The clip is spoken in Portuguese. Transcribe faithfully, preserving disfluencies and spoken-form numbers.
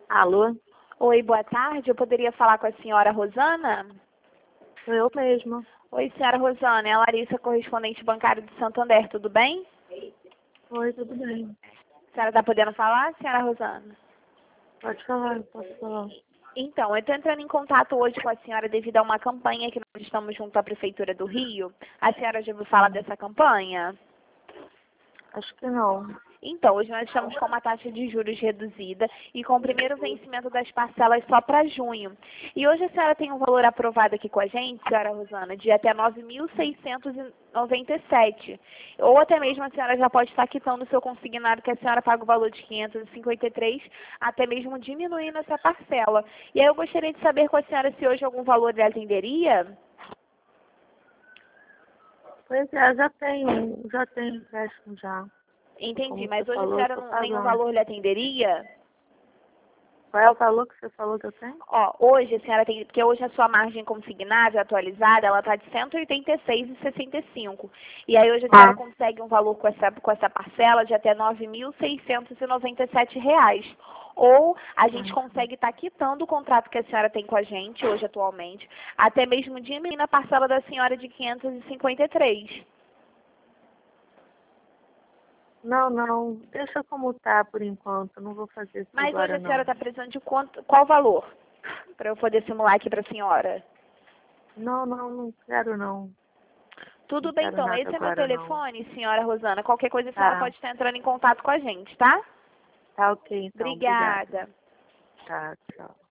Alô? Oi, boa tarde. Eu poderia falar com a senhora Rosana? Sou eu mesma. Oi, senhora Rosana. É a Larissa, correspondente bancário de Santander. Tudo bem? Oi, tudo bem. A senhora está podendo falar, senhora Rosana? Pode falar, posso falar. Então, eu estou entrando em contato hoje com a senhora devido a uma campanha que nós estamos junto à Prefeitura do Rio. A senhora já ouviu falar dessa campanha? Acho que não. Então, hoje nós estamos com uma taxa de juros reduzida e com o primeiro vencimento das parcelas só para junho. E hoje a senhora tem um valor aprovado aqui com a gente, senhora Rosana, de até nove mil seiscentos e noventa e sete reais. Ou até mesmo a senhora já pode estar quitando o seu consignado, que a senhora paga o valor de quinhentos e cinquenta e três reais, até mesmo diminuindo essa parcela. E aí eu gostaria de saber com a senhora se hoje algum valor lhe atenderia? Pois é, já tenho, já tenho empréstimo já. Entendi, Como mas você hoje a falou, senhora tô não, nenhum pagando. valor lhe atenderia? Qual é o valor que você falou que eu tenho? Ó, hoje a senhora tem, porque hoje a sua margem consignada atualizada, ela está de cento e oitenta e seis reais e sessenta e cinco centavos. E aí hoje a senhora Ah. consegue um valor com essa, com essa parcela de até nove mil seiscentos e noventa e sete reais. Ou a gente consegue estar quitando o contrato que a senhora tem com a gente hoje atualmente, até mesmo diminuindo a parcela da senhora de quinhentos e cinquenta e três reais. Não, não. Deixa como tá por enquanto. Não vou fazer isso Mas hoje agora a senhora não. está precisando de quanto, qual valor? Para eu poder simular aqui para a senhora. Não, não, não quero não. Tudo Não bem, quero então. nada Esse é meu agora não. telefone, senhora Rosana. Qualquer coisa a senhora Tá. pode estar entrando em contato com a gente, tá? Tá ok então. Obrigada. Obrigada. Tá, tchau.